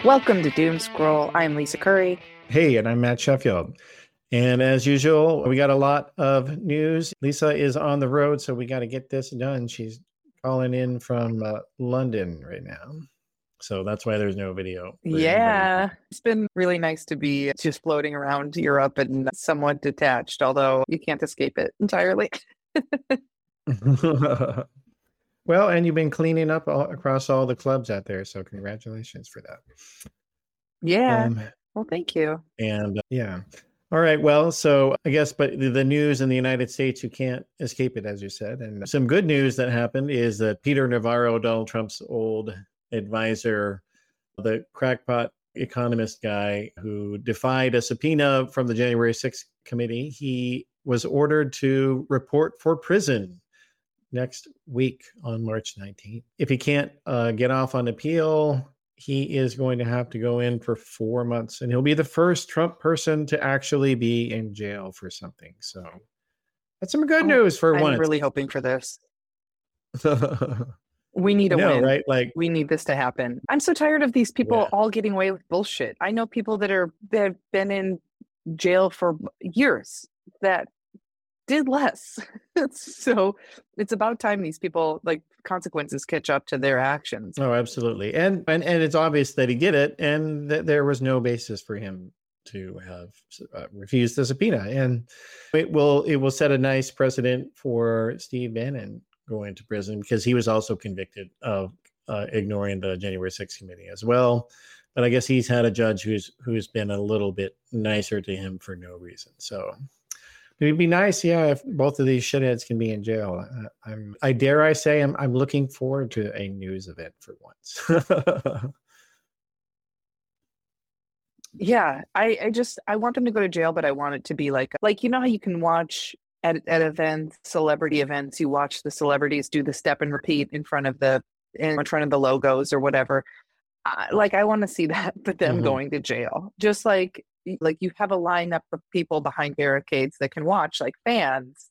Welcome to Doom Scroll. I'm Lisa Curry. Hey, and I'm Matt Sheffield. And as usual, we got a lot of news. Lisa is on the road, so we got to get this done. She's calling in from London right now. So that's why there's no video. Yeah, it's been really nice to be just floating around Europe and somewhat detached, although you can't escape it entirely. Well, and you've been cleaning up across all the clubs out there, so congratulations for that. Yeah. Well, thank you. And yeah. All right. Well, so I guess, but the news in the United States, you can't escape it, as you said. And some good news that happened is that Peter Navarro, Donald Trump's old advisor, the crackpot economist guy who defied a subpoena from the January 6th committee, he was ordered to report for prison next week on March 19th. If he can't get off on appeal, he is going to have to go in for 4 months, and he'll be the first Trump person to actually be in jail for something. So that's some good news for once. I'm really hoping for this. We need a win, right? Like, we need this to happen. I'm so tired of these people all getting away with bullshit. I know people that have been in jail for years that did less. So it's about time these people, like, consequences catch up to their actions. Oh, absolutely. And it's obvious that he did it, and that there was no basis for him to have refused the subpoena. And it will set a nice precedent for Steve Bannon going to prison, because he was also convicted of ignoring the January 6th committee as well. But I guess he's had a judge who's been a little bit nicer to him for no reason. So it'd be nice, if both of these shitheads can be in jail. I dare say I'm looking forward to a news event for once. Yeah, I want them to go to jail, but I want it to be like you know how you can watch at events, celebrity events, you watch the celebrities do the step and repeat in front of the logos or whatever. I want to see that, but them going to jail. Just like you have a lineup of people behind barricades that can watch, like fans,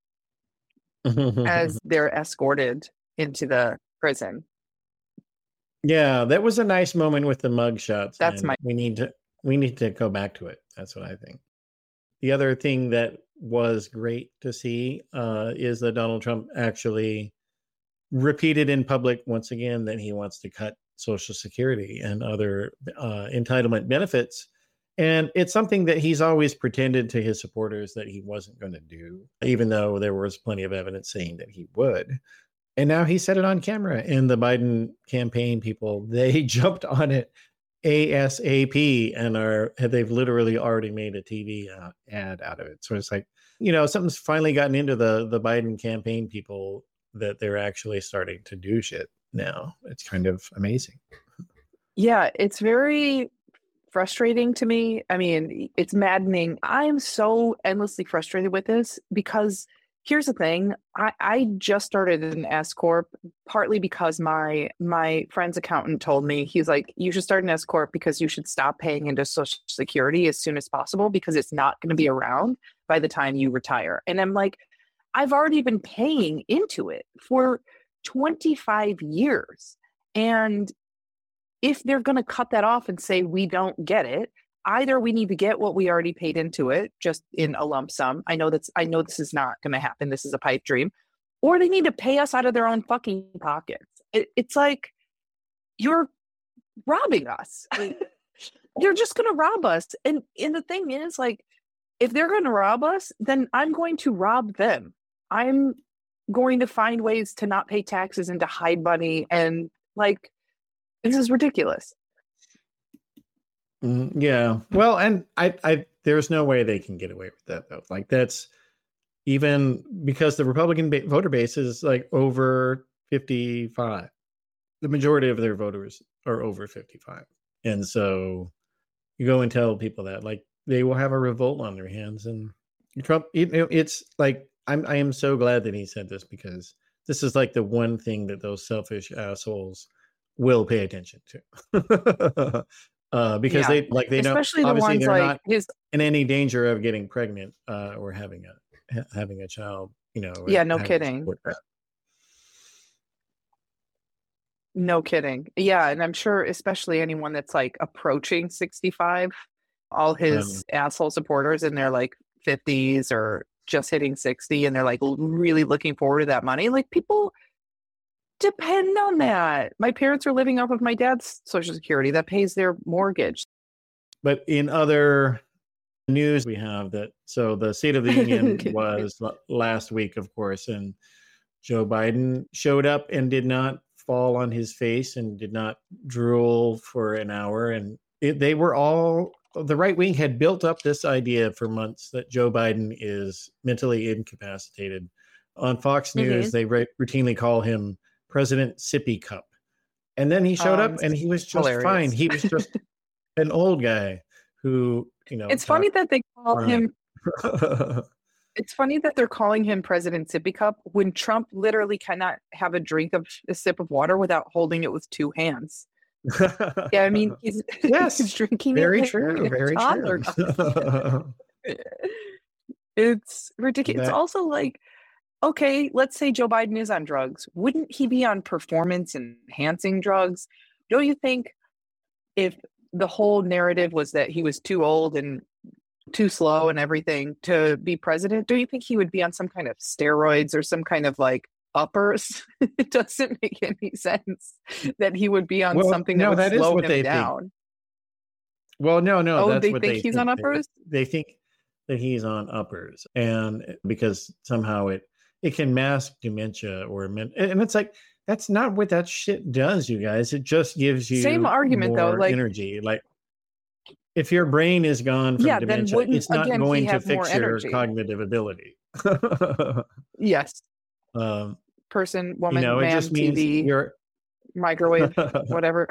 as they're escorted into the prison. Yeah, that was a nice moment with the mug shots. That's we need to go back to it. That's what I think. The other thing that was great to see is that Donald Trump actually repeated in public once again that he wants to cut Social Security and other entitlement benefits. And it's something that he's always pretended to his supporters that he wasn't going to do, even though there was plenty of evidence saying that he would. And now he said it on camera, and the Biden campaign people, they jumped on it ASAP, and they've literally already made a TV ad out of it. So it's like, something's finally gotten into the Biden campaign people, that they're actually starting to do shit now. It's kind of amazing. Yeah, it's very frustrating to me. I mean, it's maddening. I'm so endlessly frustrated with this, because here's the thing. I just started an S Corp, partly because my friend's accountant told me, he's like, you should start an S Corp because you should stop paying into Social Security as soon as possible, because it's not going to be around by the time you retire. And I'm like, I've already been paying into it for 25 years. And if they're going to cut that off and say we don't get it, either we need to get what we already paid into it just in a lump sum. I know this is not going to happen. This is a pipe dream. Or they need to pay us out of their own fucking pockets. It's like, you're robbing us. You're just going to rob us. And the thing is, like, if they're going to rob us, then I'm going to rob them. I'm going to find ways to not pay taxes and to hide money. And like, this is ridiculous. Yeah. Well, and I there's no way they can get away with that, though. Like, that's even because the Republican voter base is like over 55. The majority of their voters are over 55. And so you go and tell people that, like, they will have a revolt on their hands. And Trump, it's like, I am so glad that he said this, because this is like the one thing that those selfish assholes will pay attention to. Because they know, especially the obviously ones they're like not in any danger of getting pregnant or having a child. Yeah, no kidding. No kidding. Yeah, and I'm sure especially anyone that's like approaching 65, all Um, his asshole supporters in their like 50s or just hitting 60 and they're like really looking forward to that money. Like people depend on that. My parents are living off of my dad's social security that pays their mortgage. but in other news, we have that. So the State of the Union was last week, of course, and Joe Biden showed up and did not fall on his face and did not drool for an hour. And they were all, the right wing had built up this idea for months that Joe Biden is mentally incapacitated. On Fox News, they routinely call him President Sippy Cup. And then he showed up and he was just fine. He was just an old guy who, it's funny that they call him it's funny that they're calling him President Sippy Cup when Trump literally cannot have a sip of water without holding it with two hands. Yeah, I mean, he's drinking very it true, very true. It's ridiculous. It's also like, okay, let's say Joe Biden is on drugs. Wouldn't he be on performance enhancing drugs? Don't you think if the whole narrative was that he was too old and too slow and everything to be president, do you think he would be on some kind of steroids or some kind of like uppers? It doesn't make any sense that he would be on something that would slow him down. Think. Well, no, that's they what think he's on uppers? They think that he's on uppers, and because somehow it can mask dementia and it's like, that's not what that shit does, you guys. It just gives you same argument though, like energy. Like if your brain is gone from dementia, it's not going to fix your cognitive ability. Yes. Person, woman, man, it just means TV, you're microwave, whatever.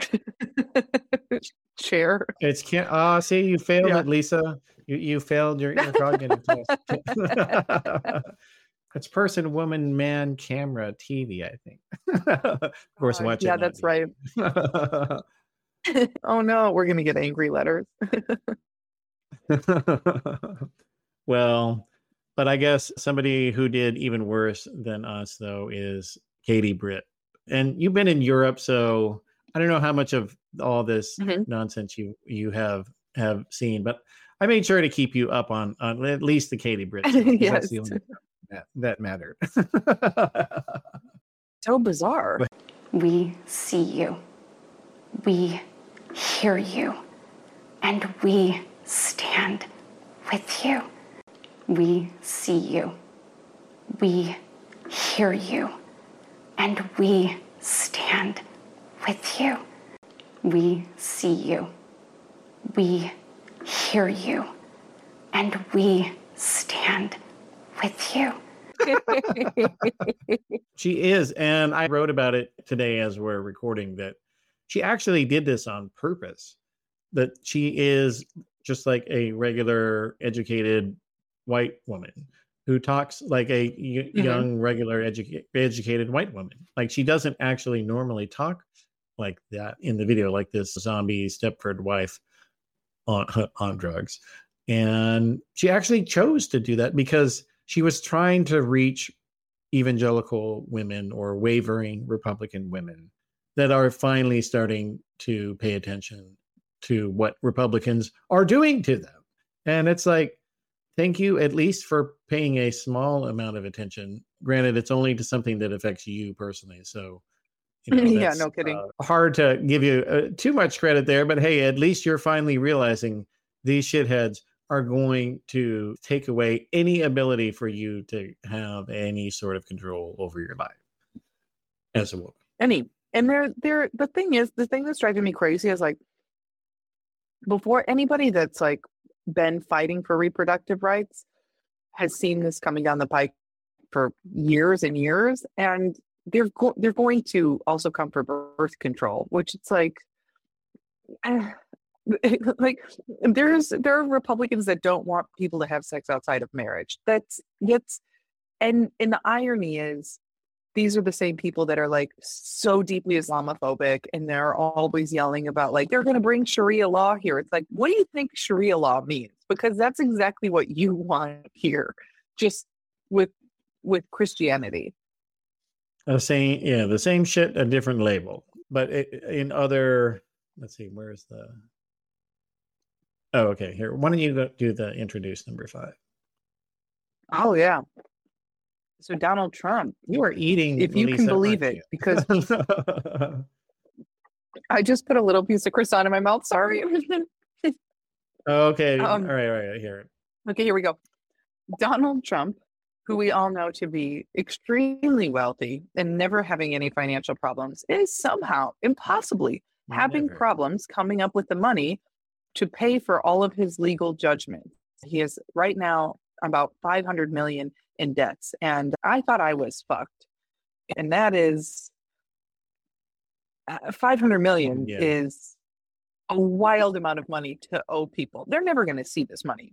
Chair. It's can't. See, you failed it, Lisa. You failed your cognitive test. It's person, woman, man, camera, TV, I think. Of course, watch it. Yeah, that's right. Oh no, we're gonna get angry letters. Well, but I guess somebody who did even worse than us, though, is Katie Britt. And you've been in Europe, so I don't know how much of all this nonsense you have seen, but I made sure to keep you up on at least the Katie Britt. Yes. That's the only that mattered. So bizarre. We see you. We hear you. And we stand with you. We see you. We hear you. And we stand with you. We see you. We hear you. And we stand with you. She is. And I wrote about it today as we're recording that she actually did this on purpose. That she is just like a regular educated white woman who talks like a young, regular educated white woman. Like she doesn't actually normally talk like that in the video, like this zombie Stepford wife on drugs. And she actually chose to do that because she was trying to reach evangelical women or wavering Republican women that are finally starting to pay attention to what Republicans are doing to them. And it's like, thank you at least for paying a small amount of attention. Granted, it's only to something that affects you personally. So, yeah, no kidding. Hard to give you too much credit there, but hey, at least you're finally realizing these shitheads are going to take away any ability for you to have any sort of control over your life as a woman. And the thing that's driving me crazy is like, before anybody that's like been fighting for reproductive rights has seen this coming down the pike for years and years, and they're going to also come for birth control, which it's like, like there are Republicans that don't want people to have sex outside of marriage. And the irony is, these are the same people that are like so deeply Islamophobic, and they're always yelling about like they're going to bring Sharia law here. It's like, what do you think Sharia law means? Because that's exactly what you want here, just with Christianity. The same shit, a different label. But in other, let's see, where's the? Oh, okay. Here, why don't you do the introduce number 5? Oh yeah. So Donald Trump, you are eating, if you Lisa, can believe it, because I just put a little piece of croissant in my mouth. Sorry. Okay. All right. Here. Okay, here we go. Donald Trump, who we all know to be extremely wealthy and never having any financial problems, is somehow impossibly having problems coming up with the money to pay for all of his legal judgments. He is right now about $500 million in debts, and I thought I was fucked. And that is $500 million is a wild amount of money to owe people. They're never going to see this money.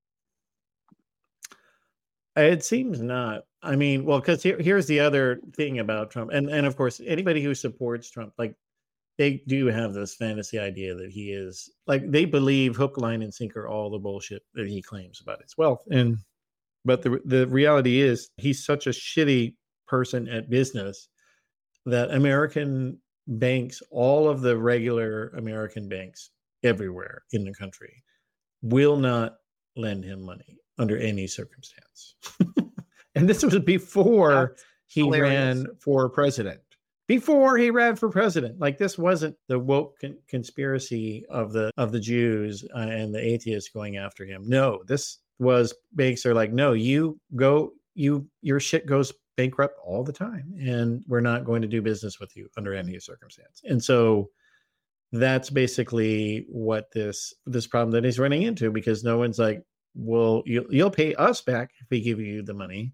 It seems not. I mean, well, because here's the other thing about Trump, and of course, anybody who supports Trump, like, they do have this fantasy idea that he is, like, they believe hook, line, and sinker all the bullshit that he claims about his wealth. But the reality is, he's such a shitty person at business that American banks, all of the regular American banks everywhere in the country, will not lend him money under any circumstance. And this was before he ran for president. Before he ran for president. Like, this wasn't the woke conspiracy of the Jews and the atheists going after him. No, this was banks are like, no, your shit goes bankrupt all the time, and we're not going to do business with you under any circumstance. And so that's basically what this problem that he's running into, because no one's like, well, you'll pay us back if we give you the money.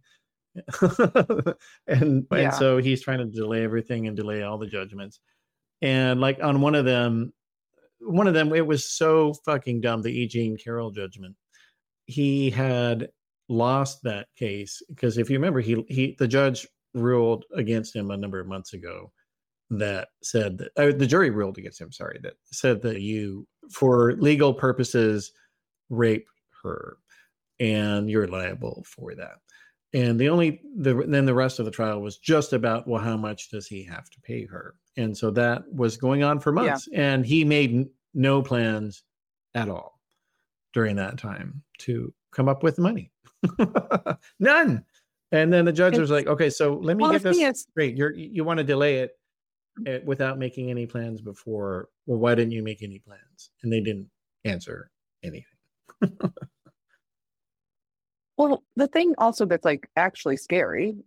and so he's trying to delay everything and delay all the judgments. And like on one of them, it was so fucking dumb, the E. Jean Carroll judgment. He had lost that case because, if you remember, the judge ruled against him a number of months ago that said that the jury ruled against him. Sorry, that said that you, for legal purposes, rape her, and you're liable for that. And then the rest of the trial was just about, well, how much does he have to pay her? And so that was going on for months, and he made no plans at all during that time to come up with money. None. And then the judge was like, okay, so let me get this straight. You want to delay it without making any plans before. Well, why didn't you make any plans? And they didn't answer anything. Well, the thing also that's like actually scary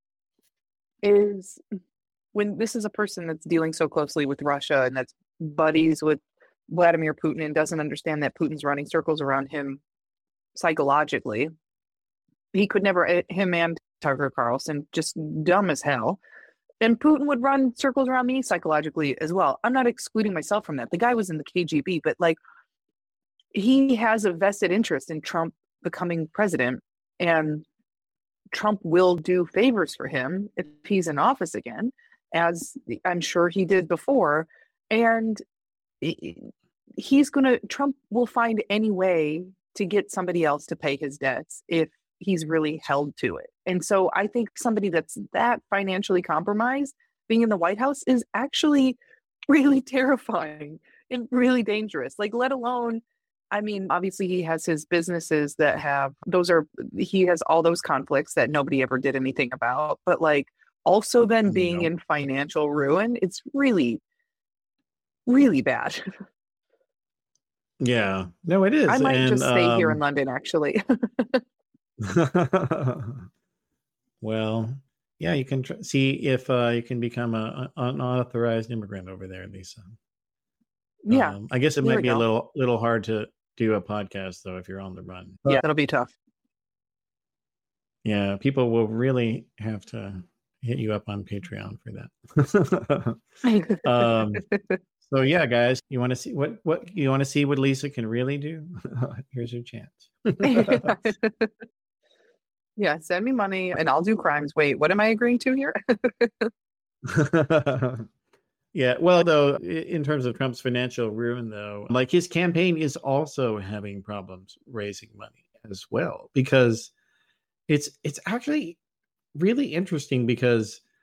is when this is a person that's dealing so closely with Russia and that's buddies with Vladimir Putin and doesn't understand that Putin's running circles around him psychologically. He could never, him and Tucker Carlson, just dumb as hell. And Putin would run circles around me psychologically as well. I'm not excluding myself from that. The guy was in the KGB, but like, he has a vested interest in Trump becoming president, and Trump will do favors for him if he's in office again, as I'm sure he did before. And Trump will find any way to get somebody else to pay his debts if he's really held to it. And so I think somebody that's that financially compromised being in the White House is actually really terrifying and really dangerous. Like, let alone, I mean, obviously he has his businesses that he has all those conflicts that nobody ever did anything about, but like also then being in financial ruin, it's really, really bad. Yeah, no, it is. I might just stay here in London, actually. Well, yeah, you can see if you can become an unauthorized immigrant over there, Lisa. Yeah, I guess it might be a little hard to do a podcast though if you're on the run. Yeah, that'll be tough. Yeah, people will really have to hit you up on Patreon for that. So yeah, guys, you want to see what you want to see what Lisa can really do? Here's your chance. Yeah, send me money and I'll do crimes. Wait, what am I agreeing to here? Yeah, well, though, in terms of Trump's financial ruin, though, like his campaign is also having problems raising money as well, because it's actually really interesting, because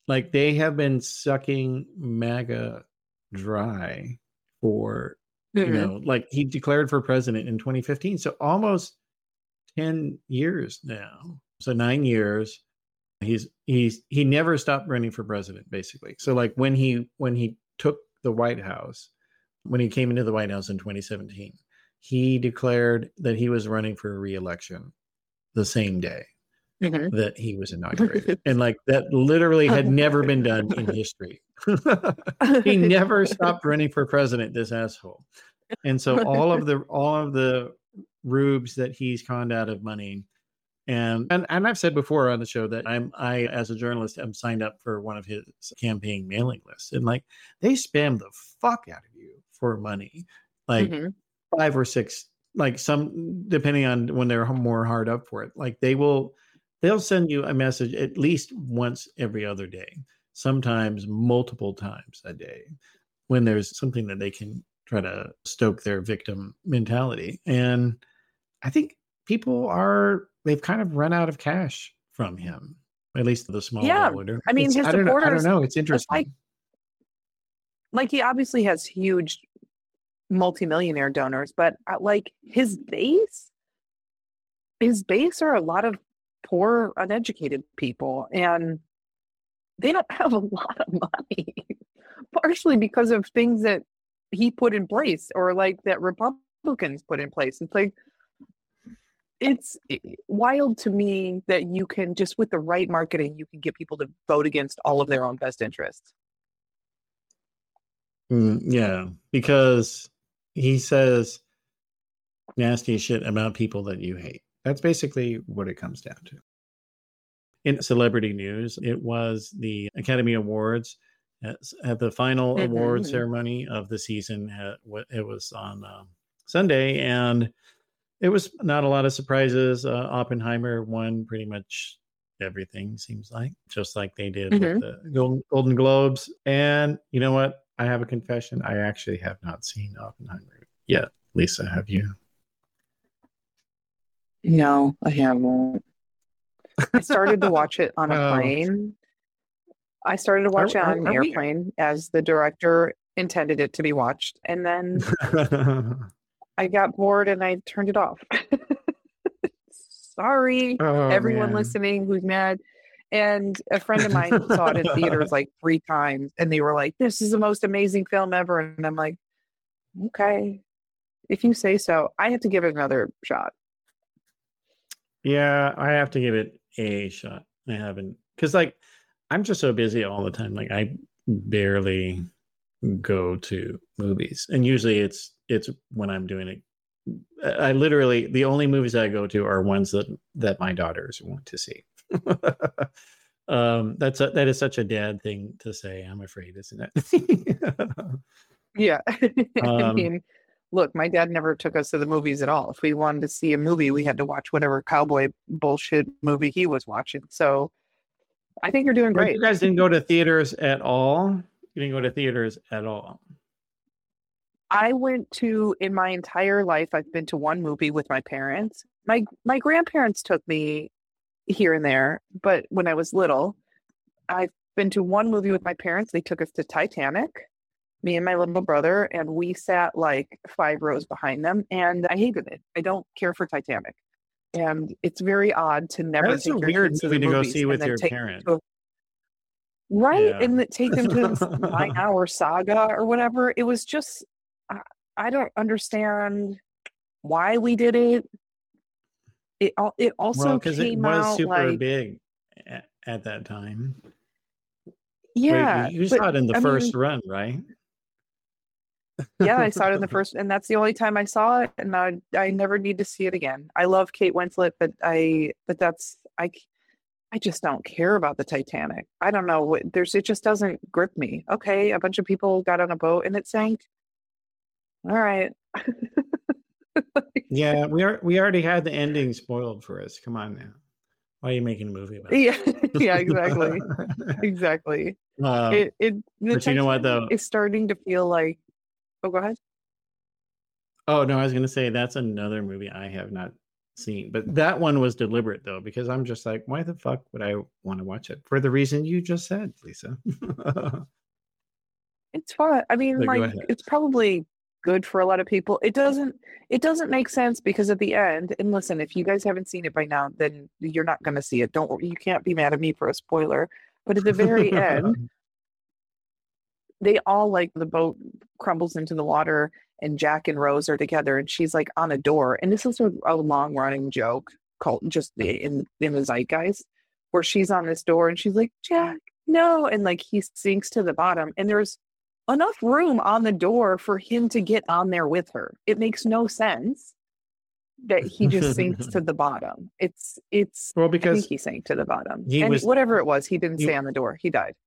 Like they have been sucking MAGA dry for, like he declared for president in 2015. So almost 10 years now. So 9 years. He never stopped running for president, basically. So like when he took the White House, when he came into the White House in 2017, he declared that he was running for re-election the same day that he was inaugurated. And like that literally had never been done in history. He never stopped running for president, this asshole. And so all of the rubes that he's conned out of money. And I've said before on the show that I as a journalist am signed up for one of his campaign mailing lists, and like they spam the fuck out of you for money, like 5 or 6, like some depending on when they're more hard up for it. Like they'll send you a message at least once every other day, sometimes multiple times a day, when there's something that they can try to stoke their victim mentality. And I think they've kind of run out of cash from him, at least the small dollar. I mean, his supporters. I don't know. It's interesting. Like he obviously has huge multimillionaire donors, but like his base are a lot of poor, uneducated people, and they don't have a lot of money, partially because of things that he put in place or like that Republicans put in place. It's like, it's wild to me that you can just with the right marketing, you can get people to vote against all of their own best interests. Yeah, because he says nasty shit about people that you hate. That's basically what it comes down to. In celebrity news, it was the Academy Awards at the final award ceremony of the season. It was on Sunday, and it was not a lot of surprises. Oppenheimer won pretty much everything, seems like, just like they did with the Golden Globes. And you know what? I have a confession. I actually have not seen Oppenheimer yet. Lisa, have you? No, I haven't. I started to watch it on a plane. I started to watch it on an airplane as the director intended it to be watched. And then I got bored and I turned it off. Sorry, everyone listening who's mad. And a friend of mine saw it in theaters like 3 times, and they were like, "This is the most amazing film ever." And I'm like, "Okay, if you say so." I have to give it another shot. Yeah, I have to give it a shot. I haven't, because like I'm just so busy all the time. Like I barely go to movies, and usually it's when I'm doing it. I literally, the only movies I go to are ones that my daughters want to see. That is such a dad thing to say, I'm afraid, isn't it? Yeah. I mean, look, my dad never took us to the movies at all. If we wanted to see a movie, we had to watch whatever cowboy bullshit movie he was watching. So I think you're doing great. You guys didn't go to theaters at all? You didn't go to theaters at all? I went to, in my entire life, I've been to one movie with my parents. My grandparents took me here and there, but when I was little, I've been to one movie with my parents. They took us to Titanic, me and my little brother, and we sat like 5 rows behind them, and I hated it. I don't care for Titanic, and it's very odd to never take your kids to go see with your parents. Right, yeah. And take them to this 9-hour saga or whatever. It was just, I don't understand why we did it. It also came out, it was super big at that time. Yeah. Wait, you saw it in the first run, right? Yeah, I saw it in the first, and that's the only time I saw it, and I never need to see it again. I love Kate Winslet, but I just don't care about the Titanic. I don't know what it just doesn't grip me. Okay, a bunch of people got on a boat and it sank. All right. Yeah, we already had the ending spoiled for us. Come on now. Why are you making a movie about it? Yeah, exactly. Exactly. But you know what though? It's starting to feel like, oh, go ahead. Oh no, I was gonna say that's another movie I have not scene. But that one was deliberate though, because I'm just like, why the fuck would I want to watch it? For the reason you just said, Lisa. It's fun. I mean, But go like, ahead. it's probably good for a lot of people. It doesn't make sense because at the end, and listen, if you guys haven't seen it by now, then you're not going to see it. You can't be mad at me for a spoiler. But at the very end, they all like the boat crumbles into the water and Jack and Rose are together and she's like on a door. And this is a long running joke called just in the zeitgeist where she's on this door and she's like, Jack, no. And like he sinks to the bottom and there's enough room on the door for him to get on there with her. It makes no sense that he just sinks to the bottom. It's well, I think because he sank to the bottom. he And was whatever it was, he didn't stay on the door. He died.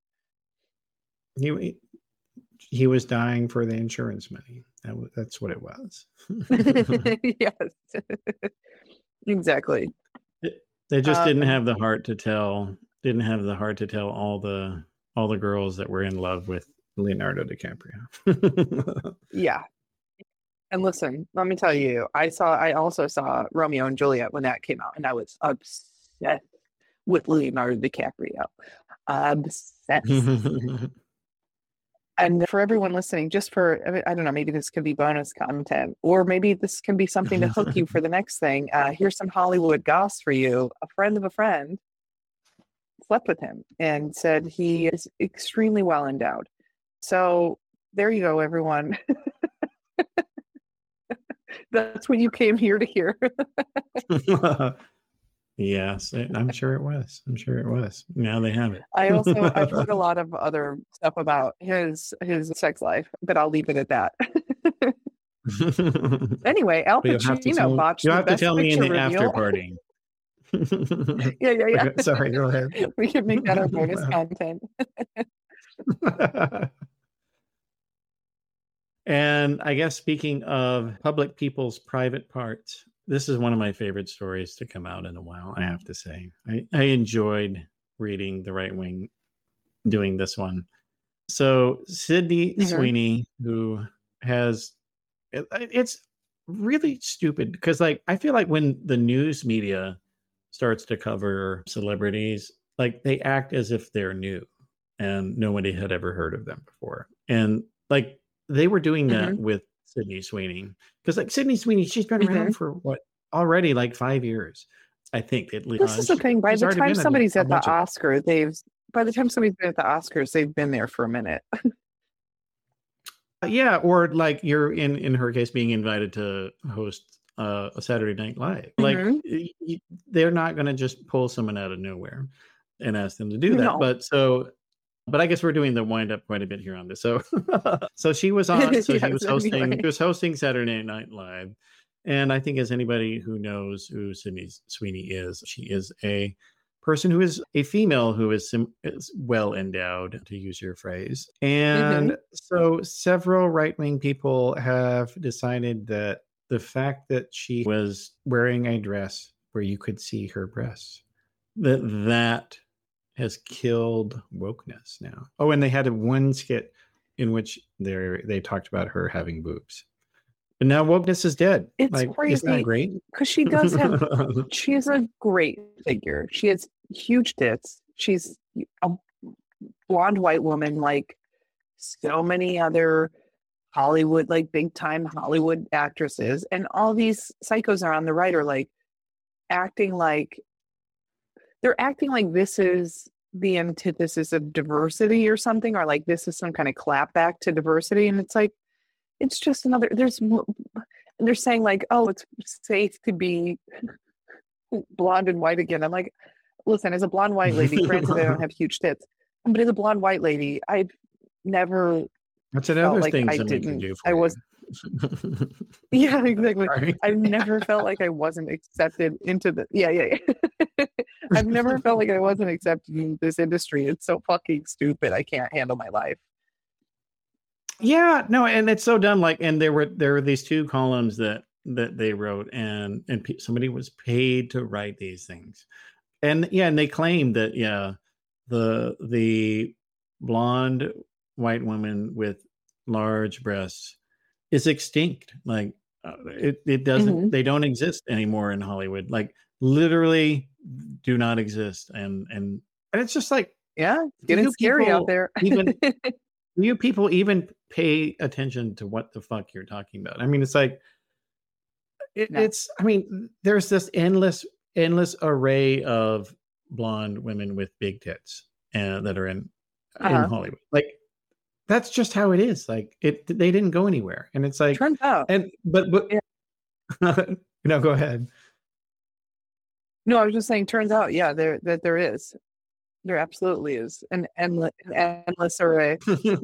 he was dying for the insurance money. That's what it was. Yes. Exactly. They just didn't have the heart to tell. Didn't have the heart to tell all the girls that were in love with Leonardo DiCaprio. Yeah. And listen, let me tell you, I also saw Romeo and Juliet when that came out, and I was obsessed with Leonardo DiCaprio. Obsessed. And for everyone listening, I don't know, maybe this could be bonus content, or maybe this can be something to hook you for the next thing. Here's some Hollywood goss for you. A friend of a friend slept with him and said he is extremely well endowed. So there you go, everyone. That's what you came here to hear. Yes, I'm sure it was. Now they have it. I've heard a lot of other stuff about his sex life, but I'll leave it at that. Anyway, Al Pacino botched you the have to best tell me in the picture after reveal. party. Yeah. Sorry, go ahead. We can make that our bonus content. And I guess speaking of public people's private parts, this is one of my favorite stories to come out in a while, I have to say. I enjoyed reading The Right Wing doing this one. So Sydney Sweeney, who has, it's really stupid because like, I feel like when the news media starts to cover celebrities, like they act as if they're new and nobody had ever heard of them before. And like they were doing that with Sydney Sweeney because like Sydney Sweeney, she's been around for what already like 5 years, I think at least. This is the thing. By the time somebody's at the Oscar, by the time somebody's been at the Oscars, they've been there for a minute. Yeah, or like you're in her case being invited to host a Saturday Night Live. Like they're not going to just pull someone out of nowhere and ask them to do that. No. But I guess we're doing the wind up quite a bit here on this. So so she was on. So yes, she was hosting Saturday Night Live. And I think as anybody who knows who Sydney Sweeney is, she is a person who is a female who is well endowed, to use your phrase. And so several right-wing people have decided that the fact that she was wearing a dress where you could see her breasts, that has killed wokeness now. Oh, and they had one skit in which they talked about her having boobs. But now wokeness is dead. It's like, crazy. Isn't that great? Because she does have, she is a great figure. She has huge tits. She's a blonde white woman like so many other Hollywood, like big time Hollywood actresses. And all these psychos are on the right are like acting like, they're acting like this is the antithesis of diversity or something, or like this is some kind of clapback to diversity. And it's like, it's just another, they're saying like, oh, it's safe to be blonde and white again. I'm like, listen, as a blonde white lady, granted I don't have huge tits, but as a blonde white lady, I've never That's another like thing I somebody didn't, can do for I you. was, yeah, exactly. Sorry. I've never felt like I wasn't accepted into the, yeah. I've never felt like I wasn't accepted in this industry. It's so fucking stupid. I can't handle my life. Yeah, no, and it's so dumb. Like, and there were these two columns that they wrote, and somebody was paid to write these things, and they claimed that the blonde white woman with large breasts is extinct. Like It doesn't. They don't exist anymore in Hollywood. Like literally, do not exist. And it's just like, yeah, it's getting scary out there. Even do you people even pay attention to what the fuck you're talking about? I mean, it's like it's. I mean, there's this endless array of blonde women with big tits that are in Hollywood. Like that's just how it is. Like they didn't go anywhere, and it's like turns out. And but no, go ahead. No, I was just saying. Turns out, yeah, there is. There absolutely is an endless array.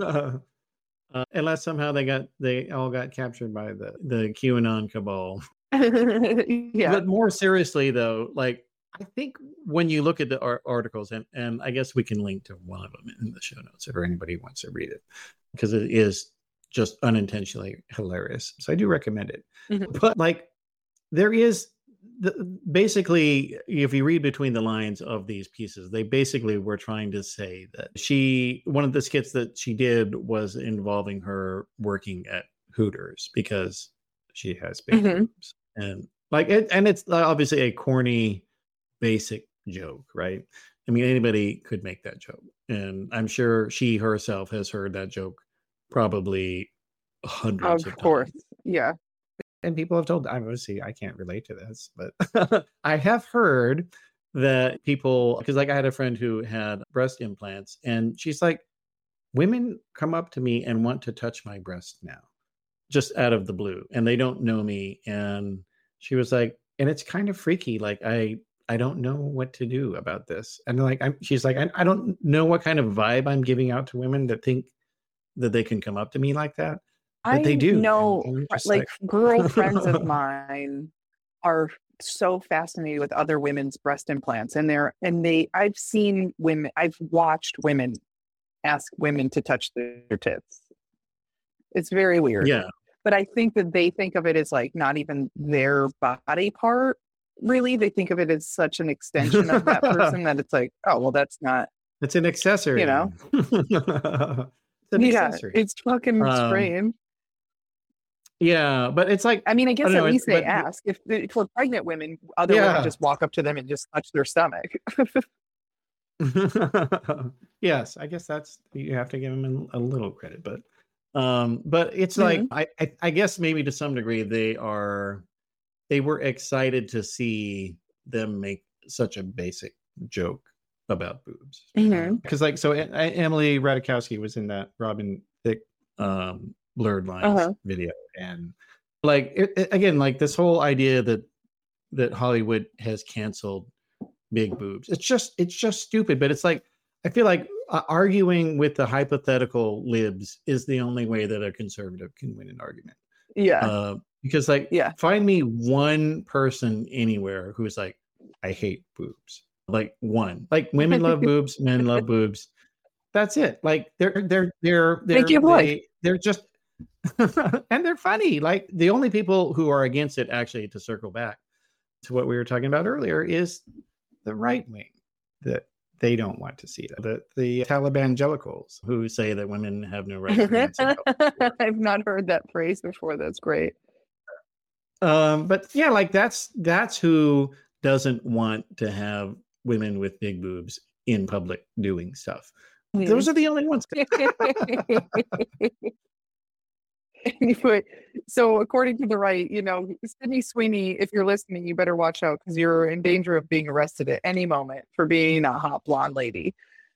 Unless somehow they all got captured by the QAnon cabal. Yeah. But more seriously, though, like I think when you look at the articles, and I guess we can link to one of them in the show notes if anybody wants to read it, because it is just unintentionally hilarious. So I do recommend it. But like there is basically, if you read between the lines of these pieces, they basically were trying to say that one of the skits that she did was involving her working at Hooters because she has big boobs, and like and it's obviously a corny, basic joke, right? I mean, anybody could make that joke, and I'm sure she herself has heard that joke probably hundreds of course times. Yeah. And people have told, obviously I can't relate to this, but I have heard that people, because like I had a friend who had breast implants, and she's like, women come up to me and want to touch my breast now, just out of the blue, and they don't know me. And she was like, and it's kind of freaky. Like I don't know what to do about this. And like she's like, I don't know what kind of vibe I'm giving out to women that think that they can come up to me like that. But they do. No, like girlfriends of mine are so fascinated with other women's breast implants, and I've seen women, I've watched women ask women to touch their tits. It's very weird. Yeah. But I think that they think of it as like not even their body part. Really, they think of it as such an extension of that person that it's like, oh, well, that's not. It's an accessory. You know? Accessory. It's fucking strange. Yeah, but it's like, I mean, I guess at least they ask. If for pregnant women, other women just walk up to them and just touch their stomach. Yes, I guess you have to give them a little credit, but it's like I guess maybe to some degree they were excited to see them make such a basic joke about boobs, because like so Emily Ratajkowski was in that Robin Thicke Blurred Lines video, and like again, like this whole idea that Hollywood has canceled big boobs, it's just stupid. But it's like I feel like arguing with the hypothetical libs is the only way that a conservative can win an argument. Because like find me one person anywhere who's like, I hate boobs. Like one, like women love boobs, men love boobs. That's it. Like they're just and they're funny. Like the only people who are against it, actually, to circle back to what we were talking about earlier, is the right wing, that they don't want to see that. The Talibangelicals who say that women have no right to dance. I've not heard that phrase before. That's great. But yeah, like that's who doesn't want to have women with big boobs in public doing stuff. Those are the only ones. Anyway, so according to the right, Sydney Sweeney, if you're listening, you better watch out because you're in danger of being arrested at any moment for being a hot blonde lady.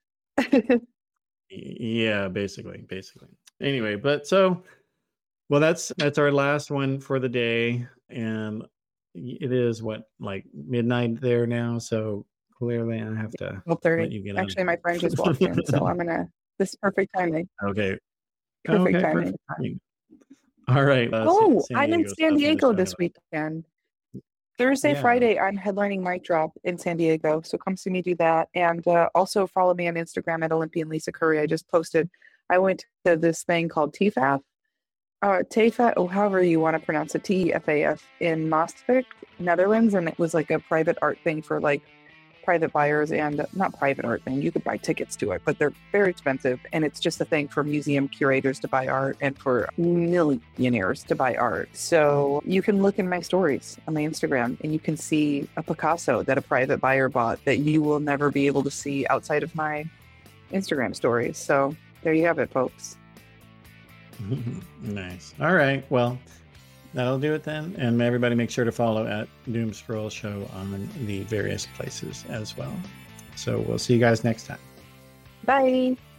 Yeah, basically. Anyway, but that's our last one for the day, and it is like midnight there now, so clearly I have to 12:30. let you get Actually, my friend just walked in, so this is perfect timing. Okay. Perfect timing. All right. I'm in San Diego this weekend. Thursday, Friday, I'm headlining Mic Drop in San Diego. So come see me do that. And also follow me on Instagram at Olympian Lisa Curry. I just posted, I went to this thing called TFAF. TFAF, or however you want to pronounce it, TFAF in Maastricht, Netherlands. And it was like a private art thing for like private buyers and not private art thing. You could buy tickets to it, but they're very expensive. And it's just a thing for museum curators to buy art and for millionaires to buy art. So you can look in my stories on my Instagram and you can see a Picasso that a private buyer bought that you will never be able to see outside of my Instagram stories. So there you have it, folks. Nice. All right. Well, that'll do it then. And everybody make sure to follow at Doom Scroll Show on the various places as well. So we'll see you guys next time. Bye.